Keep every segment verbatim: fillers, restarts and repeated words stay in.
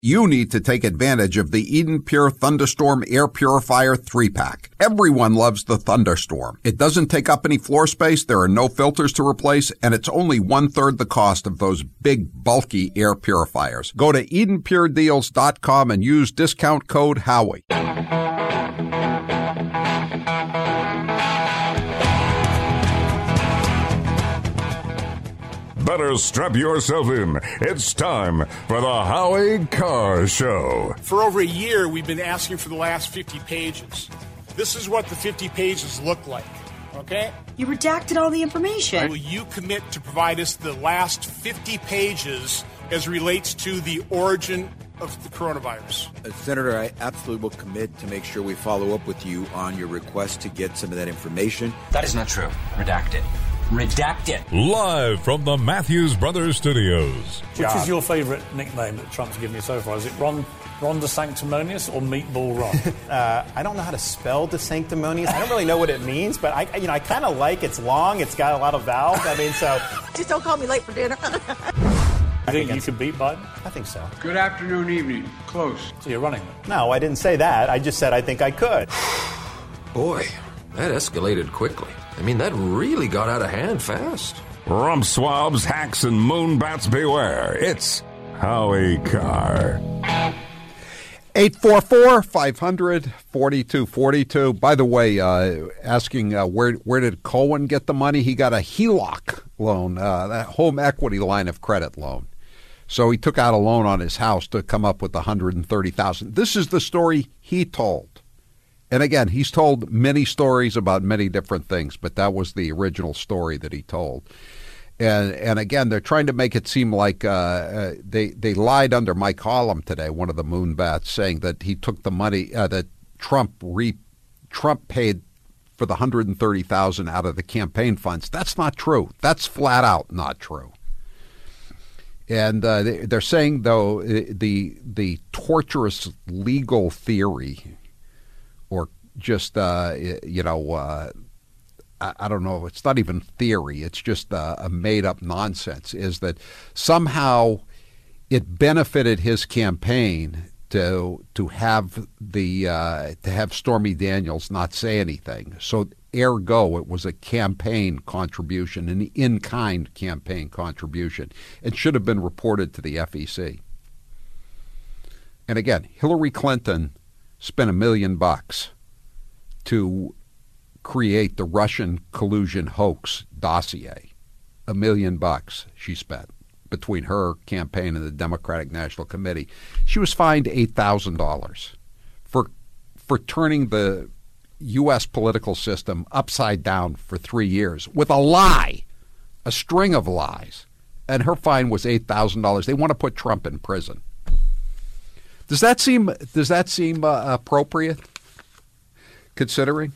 You need to take advantage of the Eden Pure Thunderstorm Air Purifier three pack. Everyone loves the Thunderstorm. It doesn't take up any floor space, there are no filters to replace, and it's only one-third the cost of those big, bulky air purifiers. Go to eden pure deals dot com and use discount code Howie. Better strap yourself in. It's time for the Howie Carr Show. For over a year, we've been asking for the last fifty pages. This is what the fifty pages look like, okay? You redacted all the information. Will you commit to provide us the last fifty pages as relates to the origin of the coronavirus? Uh, Senator, I absolutely will commit to make sure we follow up with you on your request to get some of that information. That is not true. Redact it. Redact it. Live from the Matthews Brothers Studios. Which is your favourite nickname that Trump's given you so far? Is it Ron, Ron DeSanctimonious or Meatball Ron? uh, I don't know how to spell DeSanctimonious. I don't really know what it means, but I, you know, I kind of like it's long. It's got a lot of vowels. I mean, so just don't call me late for dinner. I think you could beat Biden? I think so. Good afternoon, evening. Close. So you're running? No, I didn't say that. I just said I think I could. Boy, that escalated quickly. I mean, that really got out of hand fast. Rump swabs, hacks, and moonbats beware. It's Howie Carr. eight four four, five hundred, forty-two forty-two. By the way, uh, asking uh, where where did Cohen get the money? He got a H E L O C loan, uh, that home equity line of credit loan. So he took out a loan on his house to come up with one hundred thirty thousand dollars. This is the story he told. And again, he's told many stories about many different things, but that was the original story that he told. And and again, they're trying to make it seem like uh, uh, they they lied under Mike Hollum today, one of the moonbats, saying that he took the money uh, that Trump re Trump paid for the one hundred thirty thousand dollars out of the campaign funds. That's not true. That's flat out not true. And uh, they, they're saying, though, the the torturous legal theory, or just, uh, you know, uh, I, I don't know, it's not even theory, it's just uh, a made-up nonsense, is that somehow it benefited his campaign to to have the uh, to have Stormy Daniels not say anything. So ergo, it was a campaign contribution, an in-kind campaign contribution. It should have been reported to the F E C. And again, Hillary Clinton spent a million bucks to create the Russian collusion hoax dossier. A million bucks she spent between her campaign and the Democratic National Committee. She was fined eight thousand dollars for for turning the U S political system upside down for three years with a lie, a string of lies. And her fine was eight thousand dollars. They want to put Trump in prison. Does that seem does that seem uh, appropriate, considering?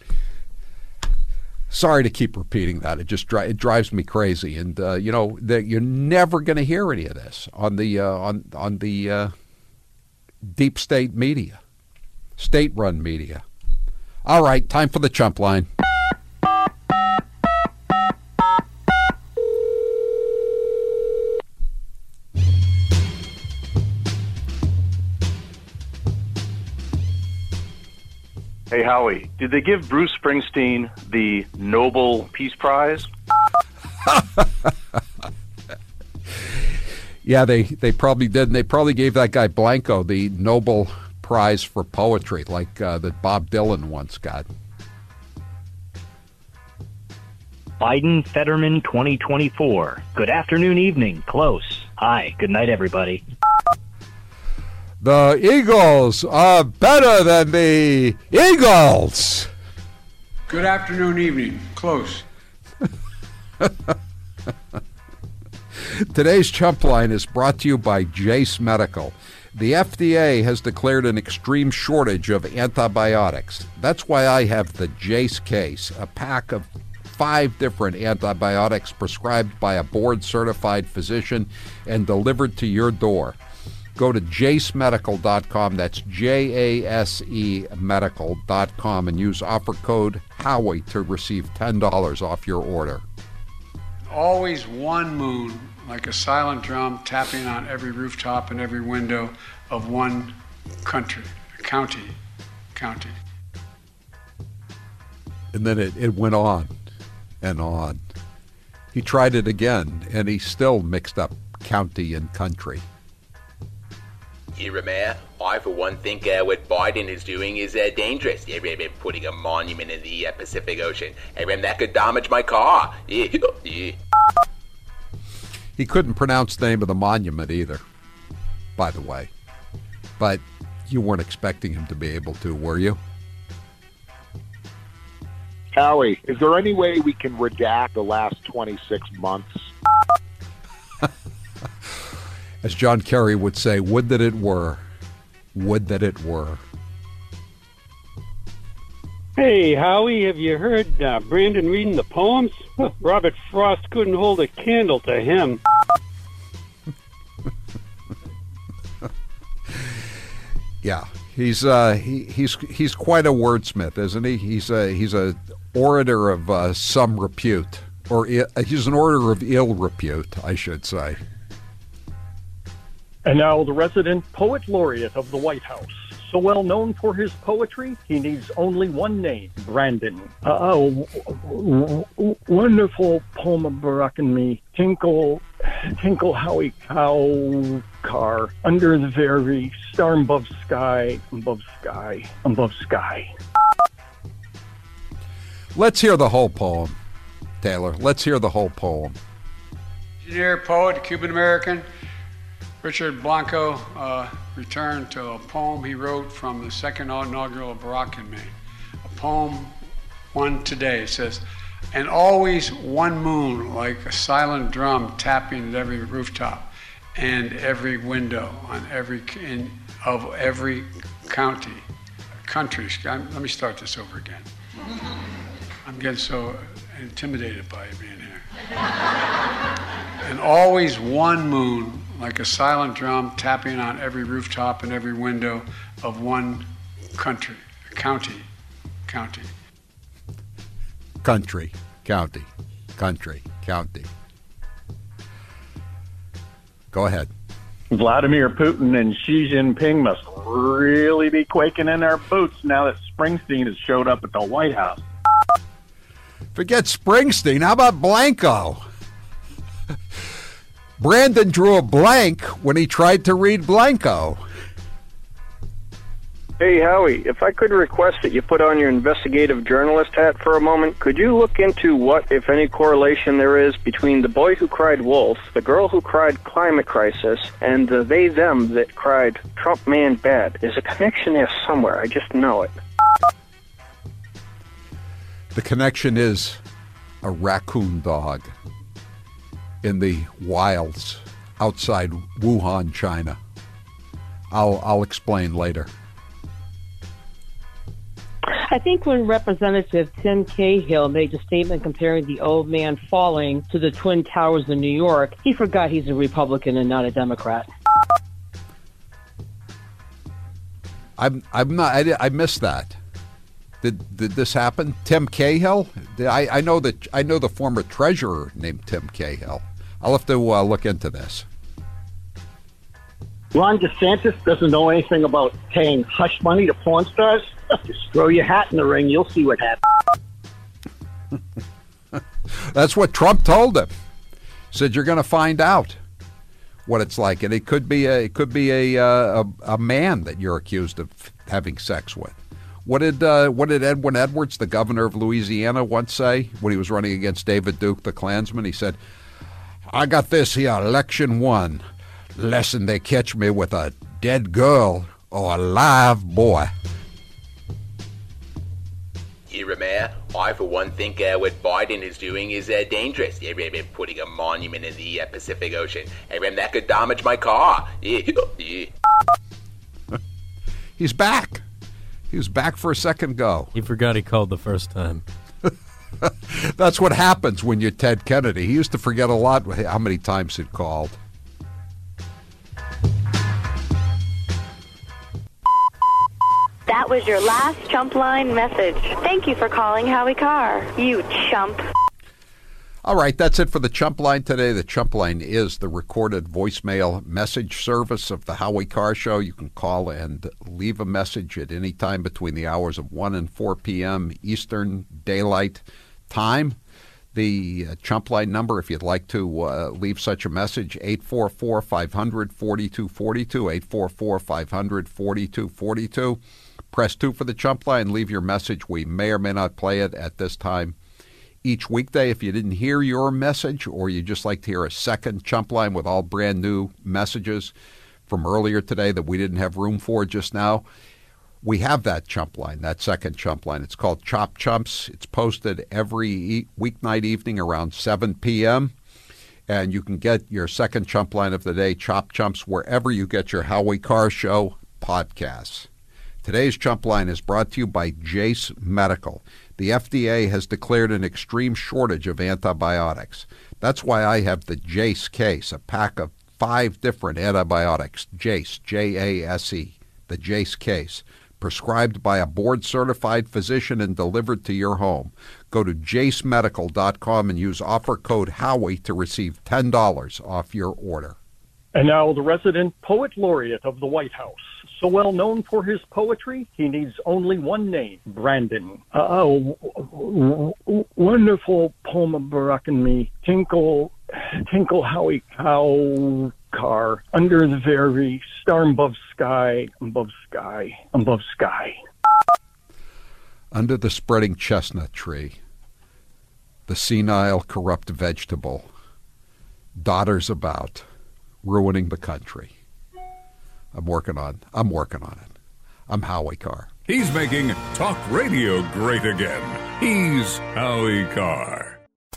Sorry to keep repeating that. It just dri- it drives me crazy, and uh, you know the, you're never going to hear any of this on the uh, on on the uh, deep state media, state-run media. All right, time for the chump line. Hey, Howie, did they give Bruce Springsteen the Nobel Peace Prize? Yeah, they, they probably did. And they probably gave that guy Blanco the Nobel Prize for poetry, like uh, that Bob Dylan once got. Biden Fetterman twenty twenty-four. Good afternoon, evening, close. Hi, good night, everybody. The Eagles are better than the Eagles. Good afternoon, evening. Close. Today's Chump Line is brought to you by Jase Medical. The F D A has declared an extreme shortage of antibiotics. That's why I have the Jase case, a pack of five different antibiotics prescribed by a board-certified physician and delivered to your door. Go to jase medical dot com, that's J A S E medical dot com, and use offer code Howie to receive ten dollars off your order. Always one moon like a silent drum tapping on every rooftop and every window of one country, county, county. And then it, it went on and on. He tried it again, and he still mixed up county and country. Here, Mayor, I for one think uh, what Biden is doing is uh, dangerous. Yeah, uh, putting a monument in the uh, Pacific Ocean. Uh, that could damage my car. Yeah, yeah. He couldn't pronounce the name of the monument either, by the way. But you weren't expecting him to be able to, were you? Howie, is there any way we can redact the last twenty-six months? As John Kerry would say, would that it were. Would that it were. Hey, Howie, have you heard uh, Brandon reading the poems? Robert Frost couldn't hold a candle to him. Yeah, he's uh, he, he's he's quite a wordsmith, isn't he? He's a he's a orator of uh, some repute, or I- he's an orator of ill repute, I should say. And now the resident poet laureate of the White House. So well known for his poetry, he needs only one name, Brandon. Uh, oh, w- w- wonderful poem of Barack and me. Tinkle, tinkle Howie cow car, under the very star above sky, above sky, above sky. Let's hear the whole poem, Taylor. Let's hear the whole poem. Engineer, poet, Cuban-American, Richard Blanco uh, returned to a poem he wrote from the second inaugural Barack and me. A poem, one today. It says, and always one moon like a silent drum tapping at every rooftop and every window on every in, of every county, country. I'm, let me start this over again. I'm getting so intimidated by you being here. And always one moon like a silent drum tapping on every rooftop and every window of one country, county, county. Country, county, country, county. Go ahead. Vladimir Putin and Xi Jinping must really be quaking in their boots now that Springsteen has showed up at the White House. Forget Springsteen. How about Blanco? Brandon drew a blank when he tried to read Blanco. Hey, Howie, if I could request that you put on your investigative journalist hat for a moment, could you look into what, if any, correlation there is between the boy who cried wolf, the girl who cried climate crisis, and the they-them that cried Trump man bad? There's a connection there somewhere. I just know it. The connection is a raccoon dog in the wilds outside Wuhan, China. I'll I'll explain later. I think when Representative Tim Cahill made the statement comparing the old man falling to the Twin Towers in New York, he forgot he's a Republican and not a Democrat. I'm I'm not. I, I missed that. Did did this happen? Tim Cahill? I, I know that I know the former treasurer named Tim Cahill. I'll have to uh, look into this. Ron DeSantis doesn't know anything about paying hush money to porn stars. Just throw your hat in the ring, you'll see what happens. That's what Trump told him. Said you're going to find out what it's like, and it could be a it could be a uh, a, a man that you're accused of having sex with. What did uh, what did Edwin Edwards, the governor of Louisiana, once say when he was running against David Duke, the Klansman? He said, "I got this here, election one, lesson they catch me with a dead girl or a live boy." Here, Mayor, I for one think uh, what Biden is doing is uh, dangerous. Yeah, putting a monument in the uh, Pacific Ocean. And that could damage my car. Yeah, yeah. He's back. He was back for a second go. He forgot he called the first time. That's what happens when you're Ted Kennedy. He used to forget a lot how many times he'd called. That was your last chump line message. Thank you for calling Howie Carr. You chump. All right, that's it for the Chump Line today. The Chump Line is the recorded voicemail message service of the Howie Carr Show. You can call and leave a message at any time between the hours of one and four p.m. Eastern Daylight Time. The uh, Chump Line number, if you'd like to uh, leave such a message, eight four four, five hundred, forty-two forty-two, eight four four, five hundred, forty-two forty-two. Press two for the Chump Line. Leave your message. We may or may not play it at this time each weekday. If you didn't hear your message, or you just like to hear a second Chump Line with all brand new messages from earlier today that we didn't have room for just now, we have that Chump Line, that second Chump Line. It's called Chop Chumps. It's posted every e- weeknight evening around seven p.m., and you can get your second Chump Line of the day, Chop Chumps, wherever you get your Howie Carr Show podcasts. Today's Chump Line is brought to you by Jase Medical. The F D A has declared an extreme shortage of antibiotics. That's why I have the Jase case, a pack of five different antibiotics, Jase, J A S E, the Jase case, prescribed by a board-certified physician and delivered to your home. Go to jase medical dot com and use offer code Howie to receive ten dollars off your order. And now the resident poet laureate of the White House. So well known for his poetry, he needs only one name, Brandon. Uh, oh, w- w- wonderful poem of Barack and me. Tinkle, tinkle Howie cow car, under the very star above sky, above sky, above sky. Under the spreading chestnut tree, the senile corrupt vegetable dodders about, ruining the country. I'm working on I'm working on it. I'm Howie Carr. He's making talk radio great again. He's Howie Carr.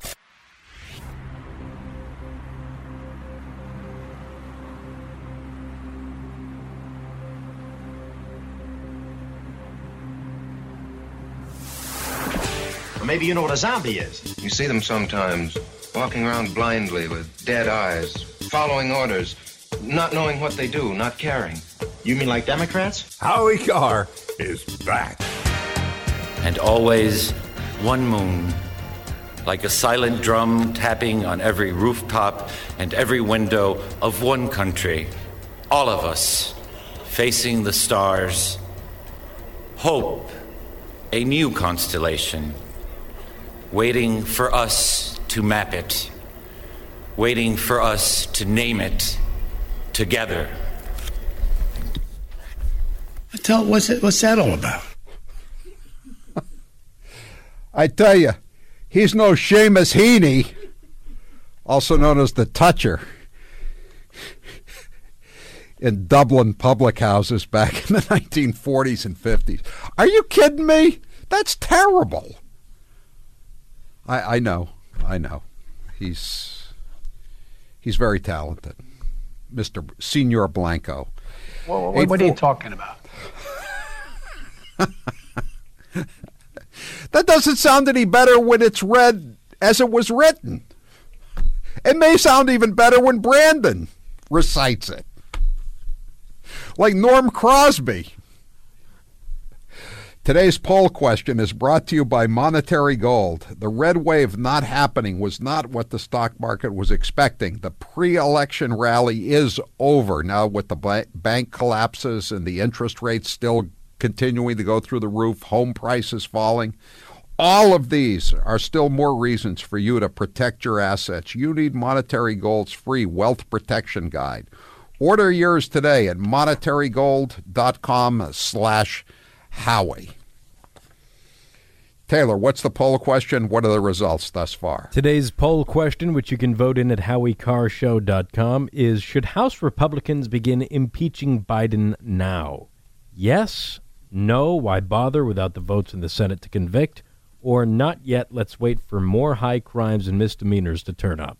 Maybe you know what a zombie is. You see them sometimes, walking around blindly with dead eyes, following orders, not knowing what they do, not caring. You mean like Democrats? Howie Carr is back. And always one moon, like a silent drum tapping on every rooftop and every window of one country. All of us facing the stars. Hope, a new constellation, waiting for us to map it, waiting for us to name it together. Tell what's it, what's that all about? I tell you, he's no Seamus Heaney, also known as the Toucher, in Dublin public houses back in the nineteen forties and fifties. Are you kidding me? That's terrible. I, I know, I know. He's he's very talented. Mister Senor Blanco. Well, what, what are you talking about? That doesn't sound any better when it's read as it was written. It may sound even better when Brandon recites it. Like Norm Crosby. Today's poll question is brought to you by Monetary Gold. The red wave not happening was not what the stock market was expecting. The pre-election rally is over now with the bank collapses and the interest rates still continuing to go through the roof, home prices falling. All of these are still more reasons for you to protect your assets. You need Monetary Gold's free wealth protection guide. Order yours today at monetary gold dot com slash Howie. Taylor, what's the poll question? What are the results thus far? Today's poll question, which you can vote in at howie carr show dot com, is should House Republicans begin impeaching Biden now? Yes, no, why bother without the votes in the Senate to convict? Or not yet, let's wait for more high crimes and misdemeanors to turn up.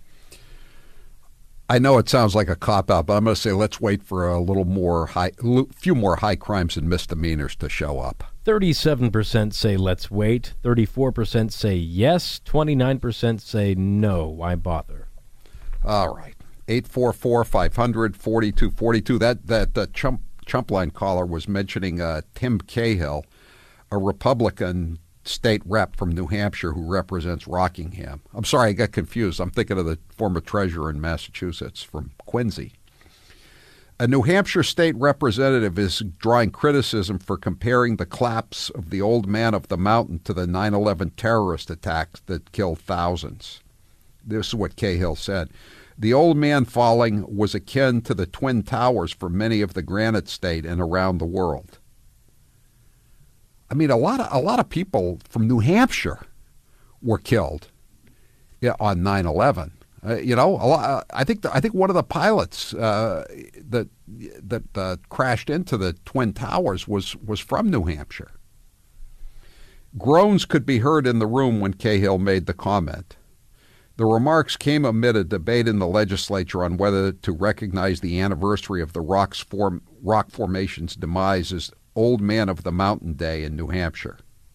I know it sounds like a cop-out, but I'm going to say let's wait for a little more high, few more high crimes and misdemeanors to show up. thirty-seven percent say let's wait, thirty-four percent say yes, twenty-nine percent say no, why bother? All right. eight four four, five hundred, forty-two forty-two. That, that uh, Chump, Chump Line caller was mentioning uh, Tim Cahill, a Republican state rep from New Hampshire who represents Rockingham. I'm sorry, I got confused. I'm thinking of the former treasurer in Massachusetts from Quincy. A New Hampshire state representative is drawing criticism for comparing the collapse of the old man of the mountain to the nine eleven terrorist attacks that killed thousands. This is what Cahill said. The old man falling was akin to the Twin Towers for many of the Granite State and around the world. I mean, a lot of a lot of people from New Hampshire were killed yeah, on nine eleven. Uh, you know, a lot, I think the, I think one of the pilots uh, that that uh, crashed into the Twin Towers was was from New Hampshire. Groans could be heard in the room when Cahill made the comment. The remarks came amid a debate in the legislature on whether to recognize the anniversary of the Rock's form, Rock Formation's demise as Old Man of the Mountain Day in New Hampshire.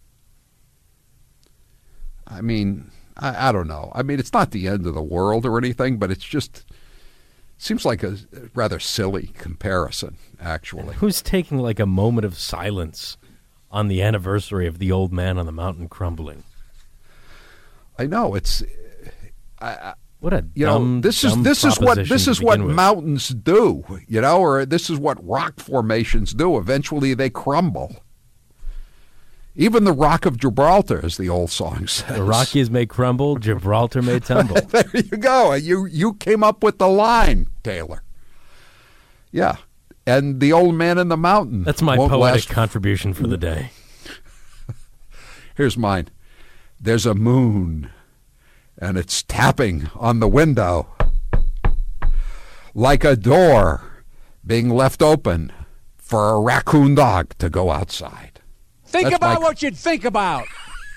I mean, I, I don't know. I mean, it's not the end of the world or anything, but it's just seems like a rather silly comparison, actually. Who's taking like a moment of silence on the anniversary of the old man on the mountain crumbling? I know it's. I, I, what a you dumb, know this is dumb this is what proposition this to is what begin with. mountains do, you know, or this is what rock formations do. Eventually, they crumble. Even the Rock of Gibraltar, as the old song says. The Rockies may crumble, Gibraltar may tumble. There you go. You you came up with the line, Taylor. Yeah, and the old man in the mountain. That's my won't poetic last. contribution for the day. Here's mine. There's a moon, and it's tapping on the window like a door being left open for a raccoon dog to go outside. Think That's about my- what you'd think about.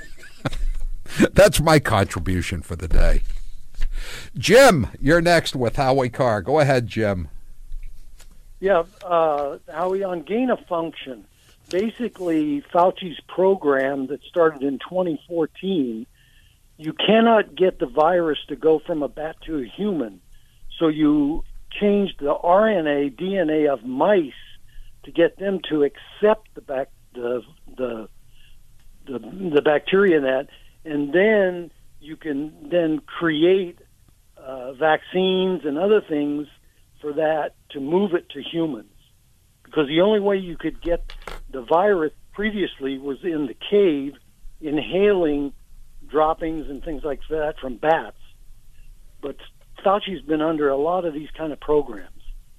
That's my contribution for the day. Jim, you're next with Howie Carr. Go ahead, Jim. Yeah, uh, Howie, on gain of function, basically Fauci's program that started in twenty fourteen, you cannot get the virus to go from a bat to a human. So you change the R N A, D N A of mice to get them to accept the bac- the, the the the bacteria in that, and then you can then create uh, vaccines and other things for that to move it to humans. Because the only way you could get the virus previously was in the cave, inhaling droppings and things like that from bats. But Fauci's been under a lot of these kind of programs.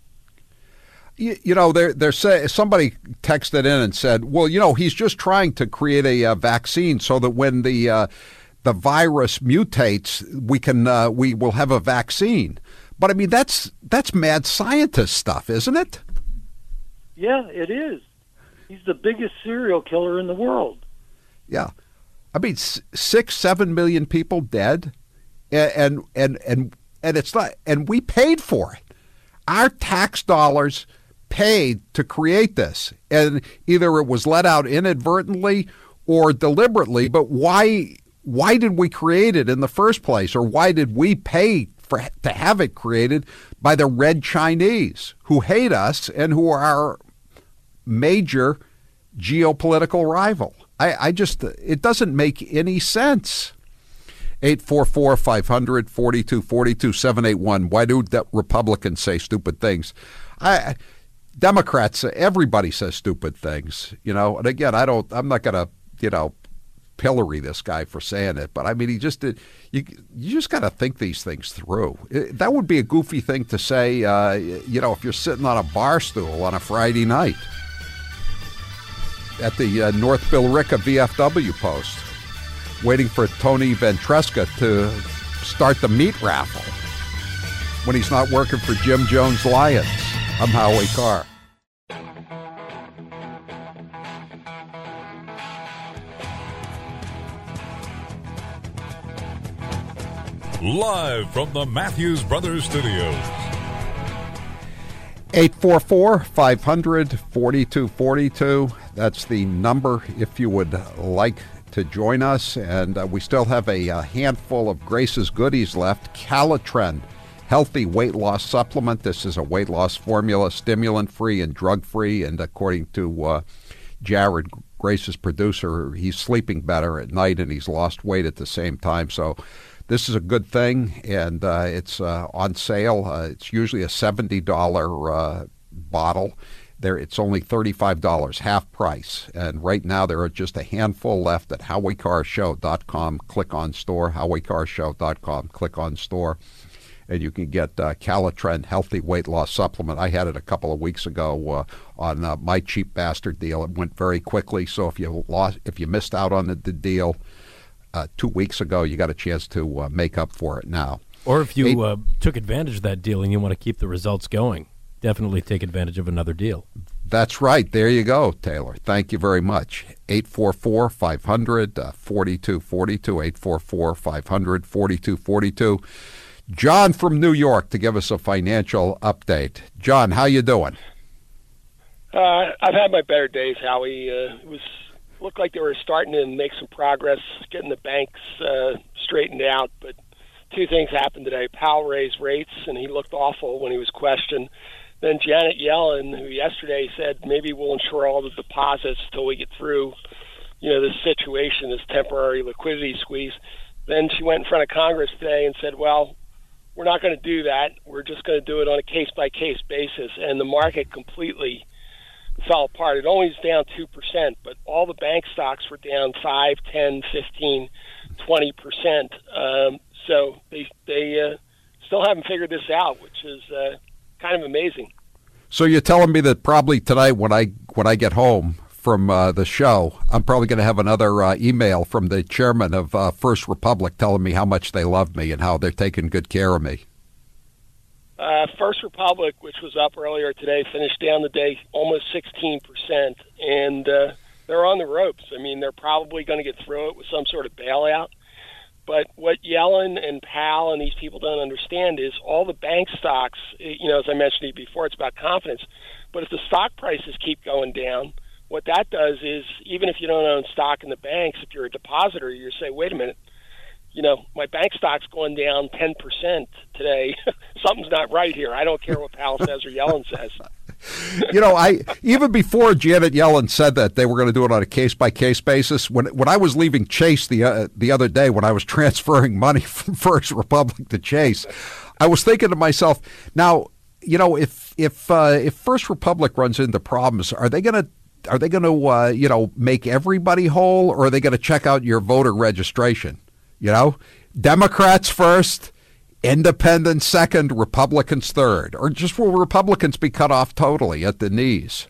You, you know, they're, they're say, somebody texted in and said, well, you know, he's just trying to create a uh, vaccine so that when the uh, the virus mutates, we can uh, we will have a vaccine. But I mean, that's that's mad scientist stuff, isn't it? Yeah, it is. He's the biggest serial killer in the world. Yeah, I mean, s- six, seven million people dead, and and and and, and it's not, and we paid for it. Our tax dollars paid to create this, and either it was let out inadvertently or deliberately. But why? Why did we create it in the first place, or why did we pay for to have it created by the Red Chinese, who hate us and who are our major geopolitical rival? I, I just it doesn't make any sense. eight four four, five hundred, forty-two forty-two, seven eight one. Why do de- Republicans say stupid things? I, Democrats, everybody says stupid things, you know. And again, I don't. I'm not going to, you know, pillory this guy for saying it. But I mean, he just did. You you just got to think these things through. It, that would be a goofy thing to say, uh, you know, if you're sitting on a bar stool on a Friday night at the uh, North Billerica V F W post, waiting for Tony Ventresca to start the meat raffle when he's not working for Jim Jones Lions. I'm Howie Carr. Live from the Matthews Brothers Studios. eight four four, five hundred, forty-two forty-two. That's the number if you would like to join us. And uh, we still have a, a handful of Grace's goodies left. Calitren, healthy weight loss supplement. This is a weight loss formula, stimulant-free and drug-free. And according to uh, Jared, Grace's producer, he's sleeping better at night and he's lost weight at the same time. So this is a good thing, and uh, it's uh, on sale. Uh, it's usually a seventy dollars uh, bottle. There, it's only thirty-five dollars, half price. And right now there are just a handful left at Howie Carr Show dot com. Click on store, Howie Carr Show dot com. Click on store. And you can get uh, Calitren Healthy Weight Loss Supplement. I had it a couple of weeks ago uh, on uh, my cheap bastard deal. It went very quickly. So if you lost, if you missed out on the, the deal uh, two weeks ago, you got a chance to uh, make up for it now. Or if you Eight, uh, took advantage of that deal and you want to keep the results going, definitely take advantage of another deal. That's right. There you go, Taylor. Thank you very much. eight four four, five hundred, forty-two forty-two, eight four four, five hundred, forty-two forty-two. John from New York to give us a financial update. John, how you doing? Uh, I've had my better days, Howie. Uh, it was looked like they were starting to make some progress, getting the banks uh, straightened out. But two things happened today. Powell raised rates, and he looked awful when he was questioned. Then Janet Yellen, who yesterday said maybe we'll insure all the deposits till we get through, you know, this situation, this temporary liquidity squeeze. Then she went in front of Congress today and said, well, we're not going to do that. We're just going to do it on a case-by-case basis. And the market completely fell apart. It only was down two percent, but all the bank stocks were down five, ten, fifteen, twenty percent. Um, so they they uh, still haven't figured this out, which is uh, kind of amazing. So you're telling me that probably tonight when I when I get home from uh, the show, I'm probably going to have another uh, email from the chairman of uh, First Republic telling me how much they love me and how they're taking good care of me. Uh, First Republic, which was up earlier today, finished down the day almost sixteen percent, and uh, they're on the ropes. I mean, they're probably going to get through it with some sort of bailout. But what Yellen and Powell and these people don't understand is all the bank stocks, you know, as I mentioned to you before, it's about confidence. But if the stock prices keep going down, what that does is, even if you don't own stock in the banks, if you're a depositor, you say, wait a minute, you know, my bank stock's going down ten percent today. Something's not right here. I don't care what Powell says or Yellen says. You know, I even before Janet Yellen said that they were going to do it on a case-by-case basis, when when I was leaving Chase the uh, the other day, when I was transferring money from First Republic to Chase, I was thinking to myself, now, you know, if if uh, if First Republic runs into problems, are they going to Are they going to, uh, you know, make everybody whole, or are they going to check out your voter registration? You know, Democrats first, Independents second, Republicans third, or just will Republicans be cut off totally at the knees?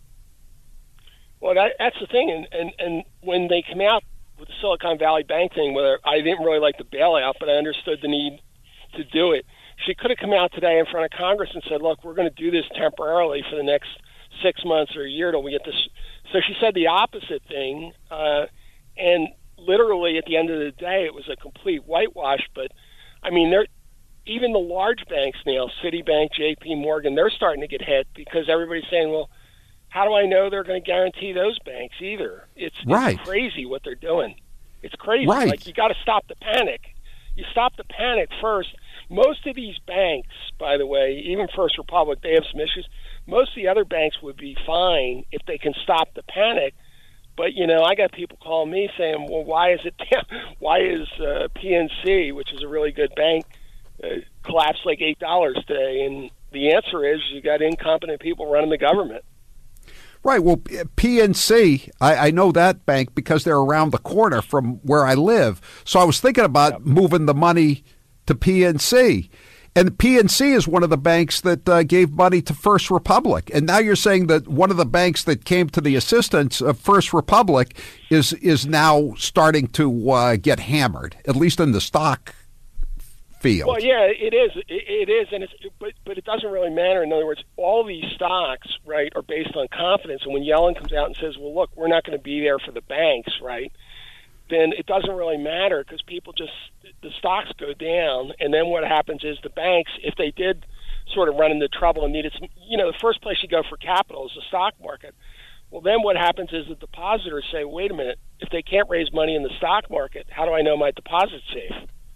Well, that, that's the thing, and, and and when they come out with the Silicon Valley Bank thing, where I didn't really like the bailout, but I understood the need to do it. She could have come out today in front of Congress and said, "Look, we're going to do this temporarily for the next six months or a year till we get this." So she said the opposite thing, uh, and literally at the end of the day, it was a complete whitewash. But I mean, they're even the large banks now, Citibank, J P Morgan, they're starting to get hit because everybody's saying, "Well, how do I know they're going to guarantee those banks either?" It's, right. it's crazy what they're doing. It's crazy. Right. Like, you got to stop the panic. You stop the panic first. Most of these banks, by the way, even First Republic, they have some issues. Most of the other banks would be fine if they can stop the panic. But, you know, I got people calling me saying, well, why is it down? Why is uh, P N C, which is a really good bank, uh, collapsed like eight dollars today? And the answer is you got incompetent people running the government. Right. Well, P N C, I, I know that bank because they're around the corner from where I live. So I was thinking about yep. moving the money to P N C. And P N C is one of the banks that uh, gave money to First Republic. And now you're saying that one of the banks that came to the assistance of First Republic is is now starting to uh, get hammered, at least in the stock field. Well, yeah, it is. It, it is, and it's but but it doesn't really matter. In other words, all these stocks, right, are based on confidence. And when Yellen comes out and says, "Well, look, we're not going to be there for the banks," right, then it doesn't really matter because people just the stocks go down, and then what happens is the banks, if they did sort of run into trouble and needed some, you know, the first place you go for capital is the stock market. Well, then what happens is the depositors say, wait a minute, if they can't raise money in the stock market, how do I know my deposit's safe?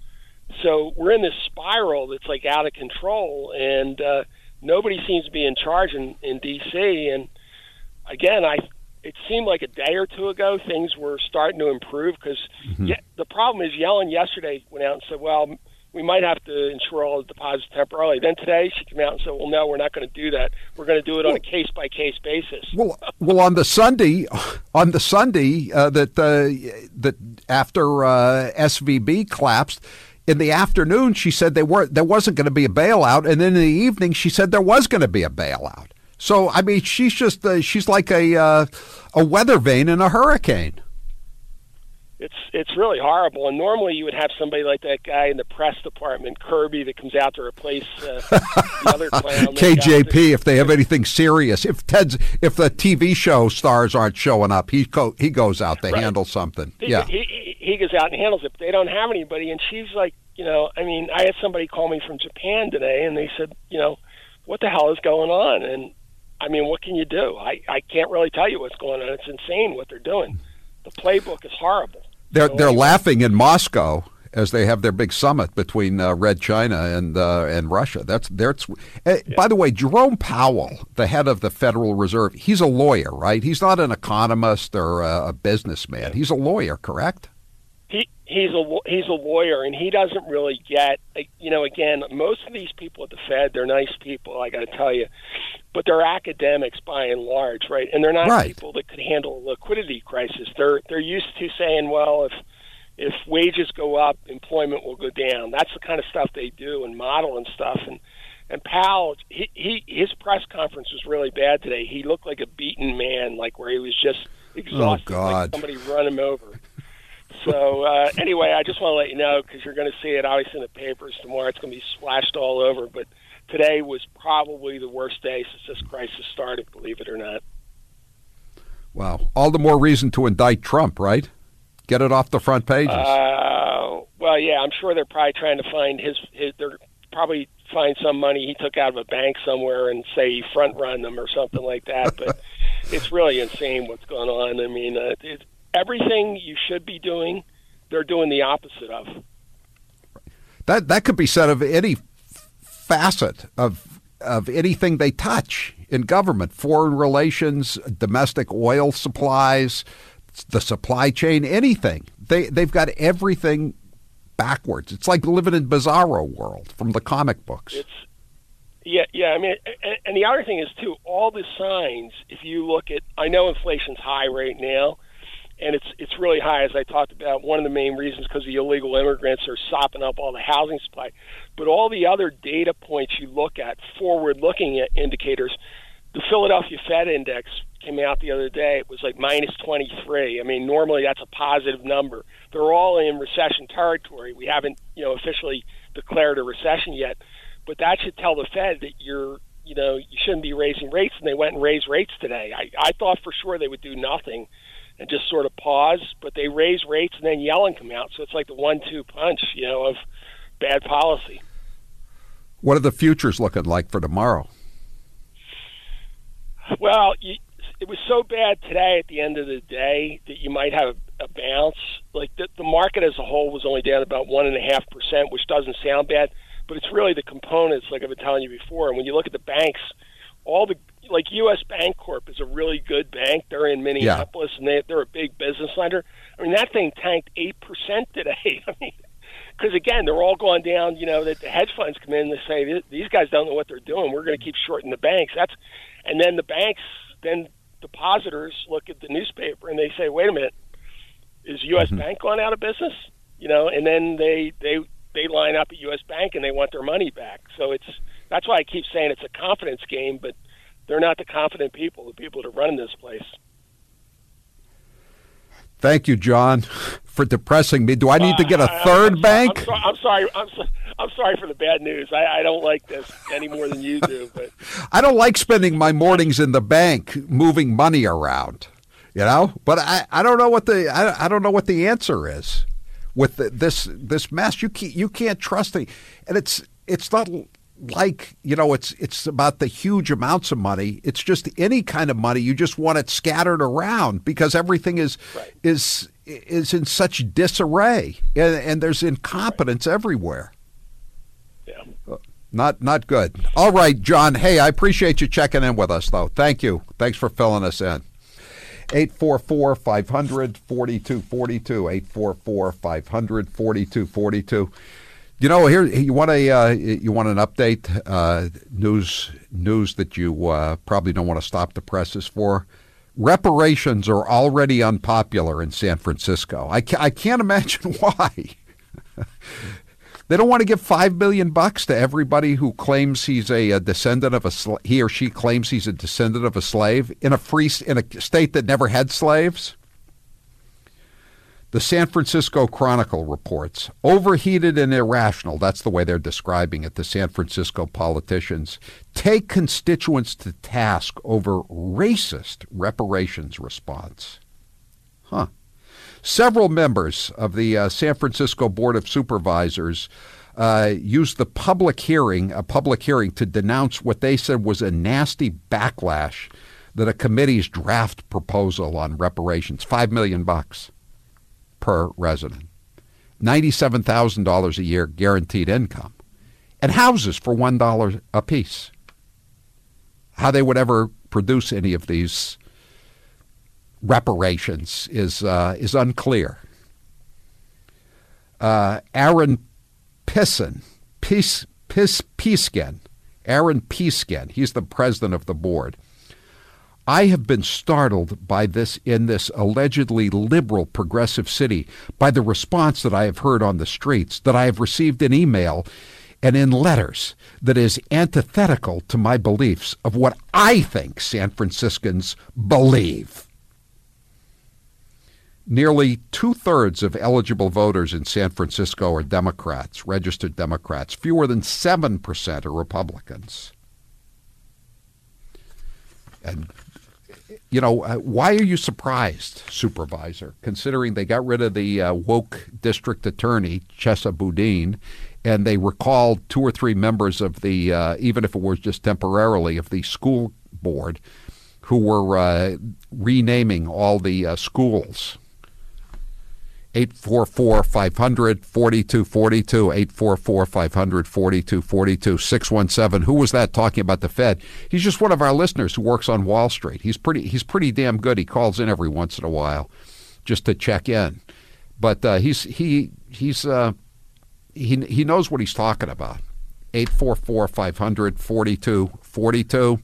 So we're in this spiral that's like out of control, and uh, nobody seems to be in charge in, in D C. And again, I it seemed like a day or two ago things were starting to improve because Mm-hmm. yeah, the problem is Yellen yesterday went out and said, well, we might have to insure all the deposits temporarily. Then today she came out and said, well, no, we're not going to do that. We're going to do it on a case-by-case basis. Well, well, on the Sunday, on the Sunday uh, that uh, that after uh, S V B collapsed, in the afternoon she said they were there wasn't going to be a bailout, and then in the evening she said there was going to be a bailout. So I mean, she's just uh, she's like a uh, a weather vane in a hurricane. It's it's really horrible. And normally you would have somebody like that guy in the press department, Kirby, that comes out to replace uh, the other clown. K J P, if they have anything serious, if Ted's, if the T V show stars aren't showing up, he go, he goes out to Right. handle something. He, yeah, he, he he goes out and handles it, but they don't have anybody. And she's like, you know, I mean, I had somebody call me from Japan today, and they said, you know, what the hell is going on? And I mean, what can you do? I, I can't really tell you what's going on. It's insane what they're doing. The playbook is horrible. they're So they're anyway, laughing in Moscow as they have their big summit between uh, Red China and uh, and Russia. That's that's. Uh, By the way, Jerome Powell, the head of the Federal Reserve, he's a lawyer, right? He's not an economist or a, a businessman. He's a lawyer, correct? He he's a he's a lawyer, and he doesn't really get. You know, again, most of these people at the Fed, they're nice people. I got to tell you, but they're academics by and large, right? And they're not Right. people that could handle a liquidity crisis. They're they're used to saying, well, if if wages go up, employment will go down. That's the kind of stuff they do and model and stuff. And and Powell, he, he his press conference was really bad today. He looked like a beaten man, like where he was just exhausted, God. like somebody run him over. So uh, anyway, I just want to let you know because you're going to see it obviously in the papers tomorrow. It's going to be splashed all over. But today was probably the worst day since this crisis started, believe it or not. Wow. All the more reason to indict Trump, right? Get it off the front pages. Uh, well, yeah, I'm sure they're probably trying to find his, his. They're probably find some money he took out of a bank somewhere and say he front run them or something like that. But it's really insane what's going on. I mean, uh, it, everything you should be doing, they're doing the opposite of. That that could be said of any facet of of anything they touch in government, foreign relations, domestic oil supplies, the supply chain, anything. They they've got everything backwards. It's like living in Bizarro world from the comic books. It's yeah, yeah. I mean, and, and the other thing is too, all the signs. If you look at, I know inflation's high right now, and it's it's really high, as I talked about. One of the main reasons because the illegal immigrants are sopping up all the housing supply. But all the other data points you look at, forward-looking indicators, the Philadelphia Fed Index came out the other day. It was like minus twenty-three. I mean, normally that's a positive number. They're all in recession territory. We haven't, you know, officially declared a recession yet, but that should tell the Fed that you're, you know, you shouldn't be raising rates. And they went and raised rates today. I, I thought for sure they would do nothing and just sort of pause, but they raised rates and then Yellen come out. So it's like the one-two punch, you know, of bad policy. What are the futures looking like for tomorrow? Well, you, it was so bad today at the end of the day that you might have a, a bounce. Like the, the market as a whole was only down about one and a half percent, which doesn't sound bad, but it's really the components, like I've been telling you before. And when you look at the banks, all the like U S Bank Corp is a really good bank. They're in Minneapolis, yeah. and they, they're a big business lender. I mean, that thing tanked eight percent today. I mean, because again, they're all going down. You know, that the hedge funds come in and they say these guys don't know what they're doing. We're going to keep shorting the banks. That's and then the banks, then depositors look at the newspaper and they say, wait a minute, is U S Mm-hmm. Bank going out of business? You know, and then they they they line up at U S Bank and they want their money back. So it's that's why I keep saying it's a confidence game, but they're not the confident people, the people that are running this place. Thank you, John, for depressing me. Do I need uh, to get a third I'm, bank? I'm, I'm sorry. I'm sorry. I'm, I'm sorry for the bad news. I, I don't like this any more than you do. But I don't like spending my mornings in the bank moving money around, you know. But I, I don't know what the I, I don't know what the answer is with the, this this mess. You can't you can't trust it, and it's it's not like, you know, it's it's about the huge amounts of money. It's just any kind of money. You just want it scattered around because everything is right. is is in such disarray, and, and there's incompetence right. everywhere. Yeah, not not good. All right, John. Hey, I appreciate you checking in with us, though. Thank you. Thanks for filling us in. eight four four, five hundred, forty-two forty-two, eight four four, five hundred, forty-two forty-two. You know, here you want a uh, you want an update uh, news news that you uh, probably don't want to stop the presses for. Reparations are already unpopular in San Francisco. I can't, I can't imagine why. They don't want to give five million bucks to everybody who claims he's a, a descendant of a sl- he or she claims he's a descendant of a slave in a free in a state that never had slaves. The San Francisco Chronicle reports, overheated and irrational, that's the way they're describing it, the San Francisco politicians, take constituents to task over racist reparations response. Huh. Several members of the uh, San Francisco Board of Supervisors uh, used the public hearing, a public hearing, to denounce what they said was a nasty backlash that a committee's draft proposal on reparations, five million bucks per resident, ninety-seven thousand dollars a year guaranteed income, and houses for one dollar apiece. How they would ever produce any of these reparations is uh, is unclear. Uh, Aaron Pisson, Pis, Pis, Piskin, Aaron Piskin, he's the president of the board. I have been startled by this in this allegedly liberal progressive city by the response that I have heard on the streets, that I have received in email and in letters that is antithetical to my beliefs of what I think San Franciscans believe. Nearly two-thirds of eligible voters in San Francisco are Democrats, registered Democrats. Fewer than seven percent are Republicans. And, you know, uh, why are you surprised, Supervisor, considering they got rid of the uh, woke district attorney, Chesa Boudin, and they recalled two or three members of the, uh, even if it was just temporarily, of the school board who were uh, renaming all the uh, schools. eight four four, five hundred, forty-two forty-two, eight four four, five hundred, forty-two forty-two, six one seven. Who was that talking about the Fed? He's just one of our listeners who works on Wall Street. He's pretty he's pretty damn good. He calls in every once in a while just to check in. But uh, he's he he's uh, he he knows what he's talking about. eight four four, five hundred, forty-two forty-two.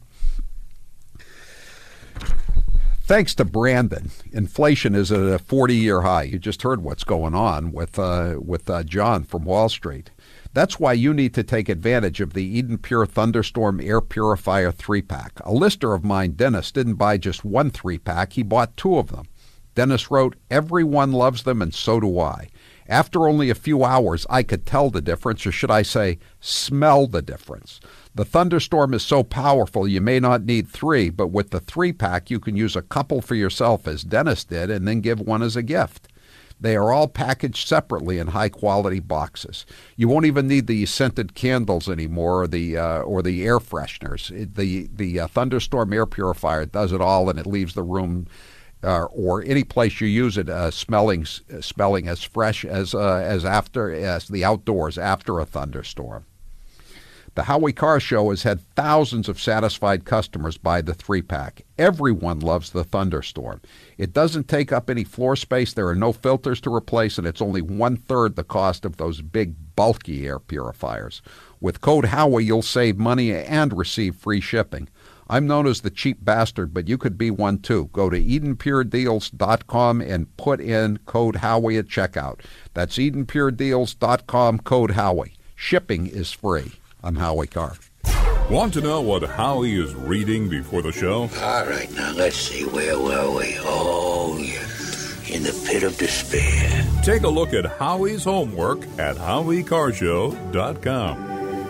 Thanks to Brandon, inflation is at a forty-year high. You just heard what's going on with uh, with uh, John from Wall Street. That's why you need to take advantage of the Eden Pure Thunderstorm Air Purifier three-pack. A listener of mine, Dennis, didn't buy just one three-pack. He bought two of them. Dennis wrote, everyone loves them, and so do I. After only a few hours, I could tell the difference, or should I say, smell the difference. The Thunderstorm is so powerful you may not need three, but with the three-pack you can use a couple for yourself, as Dennis did, and then give one as a gift. They are all packaged separately in high-quality boxes. You won't even need the scented candles anymore, or the uh, or the air fresheners. It, the the uh, Thunderstorm Air Purifier does it all, and it leaves the room uh, or any place you use it uh, smelling uh, smelling as fresh as uh, as after as the outdoors after a thunderstorm. The Howie Carr Show has had thousands of satisfied customers buy the three-pack. Everyone loves the Thunderstorm. It doesn't take up any floor space, there are no filters to replace, and it's only one-third the cost of those big, bulky air purifiers. With code Howie, you'll save money and receive free shipping. I'm known as the cheap bastard, but you could be one too. Go to Eden Pure Deals dot com and put in code Howie at checkout. That's Eden Pure Deals dot com, code Howie. Shipping is free. I'm Howie Carr. Want to know what Howie is reading before the show? All right, now let's see. Where were we? Oh, yes. In the pit of despair. Take a look at Howie's homework at Howie Carr Show dot com.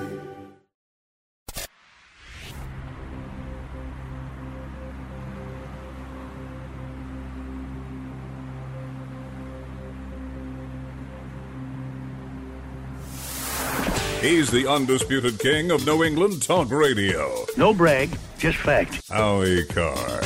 He's the undisputed king of New England talk radio. No brag, just fact. Howie Carr.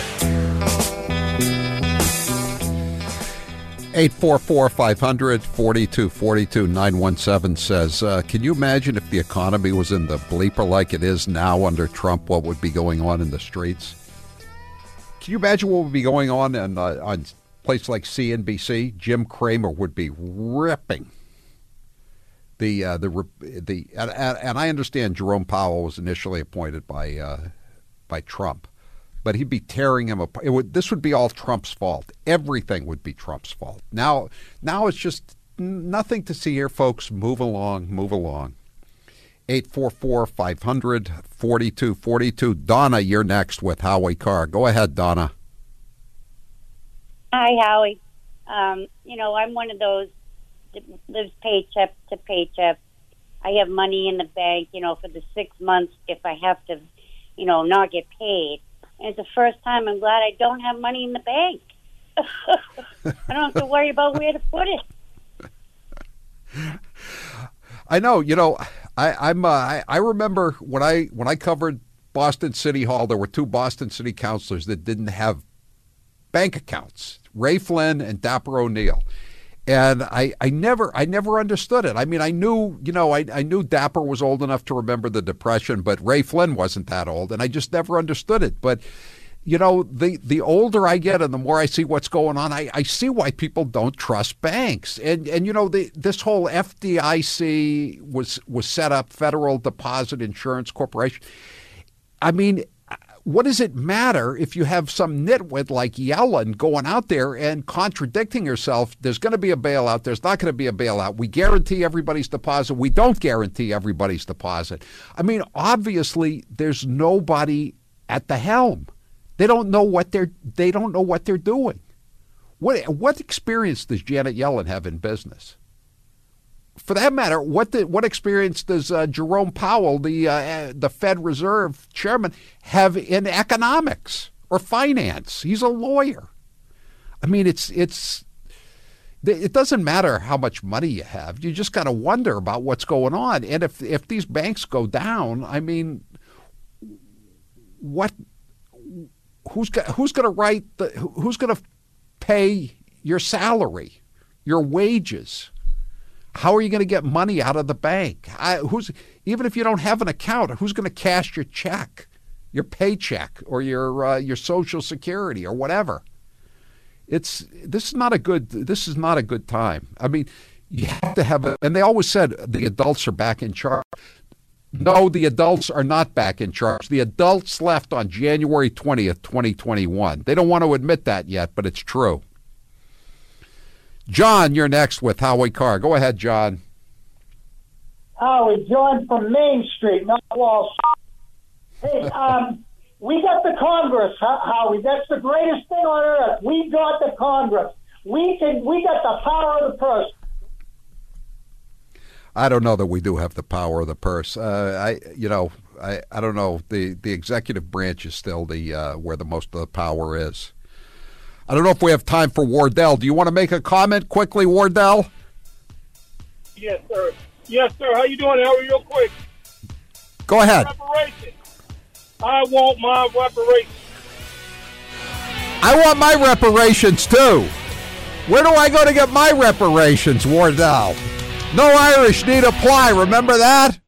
eight four four, five hundred, forty-two forty-two, nine one seven says, uh, can you imagine if the economy was in the bleeper like it is now under Trump, what would be going on in the streets? Can you imagine what would be going on in, uh, on a place like C N B C? Jim Cramer would be ripping the uh, the the and, and I understand Jerome Powell was initially appointed by uh, by Trump, but he'd be tearing him apart. It would, this would be all Trump's fault. Everything would be Trump's fault. Now, now it's just nothing to see here, folks. Move along, move along. eight four four, five hundred, forty-two forty-two. Donna, you're next with Howie Carr. Go ahead, Donna. Hi, Howie. Um, you know, I'm one of those that lives paycheck to paycheck. I have money in the bank, you know, for the six months if I have to, you know, not get paid. And it's the first time I'm glad I don't have money in the bank. I don't have to worry about where to put it. I know, you know, I, I'm. Uh, I, I remember when I when I covered Boston City Hall, there were two Boston City councilors that didn't have bank accounts: Ray Flynn and Dapper O'Neill. And I, I never I never understood it. I mean, I knew, you know, I, I knew Dapper was old enough to remember the Depression, but Ray Flynn wasn't that old, and I just never understood it. But, you know, the, the older I get and the more I see what's going on, I, I see why people don't trust banks. And, and you know, the, this whole F D I C was, was set up, Federal Deposit Insurance Corporation. I mean, what does it matter if you have some nitwit like Yellen going out there and contradicting herself? There's going to be a bailout. There's not going to be a bailout. We guarantee everybody's deposit. We don't guarantee everybody's deposit. I mean, obviously, there's nobody at the helm. They don't know what they're. They don't know what they're doing. What what experience does Janet Yellen have in business? For that matter, what the, what experience does uh, Jerome Powell, the uh, the Fed Reserve chairman, have in economics or finance? He's a lawyer. I mean, it's it's it doesn't matter how much money you have. You just got to wonder about what's going on. And if if these banks go down, I mean, what who's got, who's going to write the who's going to pay your salary, your wages? How are you going to get money out of the bank? I, who's even if you don't have an account, who's going to cash your check, your paycheck, or your uh, your Social Security, or whatever? It's this is not a good this is not a good time. I mean, you have to have a, and they always said the adults are back in charge. No, the adults are not back in charge. The adults left on January twentieth, twenty twenty-one. They don't want to admit that yet, but it's true. John, you're next with Howie Carr. Go ahead, John. Howie, John from Main Street, not Wall Street. Hey, um, we got the Congress, Howie. That's the greatest thing on earth. We got the Congress. We can. We got the power of the purse. I don't know that we do have the power of the purse. Uh, I, you know, I, I don't know. The the executive branch is still the uh, where the most of the power is. I don't know if we have time for Wardell. Do you want to make a comment quickly, Wardell? Yes, sir. Yes, sir. How you doing, Harry? Real quick. Go ahead. Reparation. I want my reparations. I want my reparations, too. Where do I go to get my reparations, Wardell? No Irish need apply. Remember that?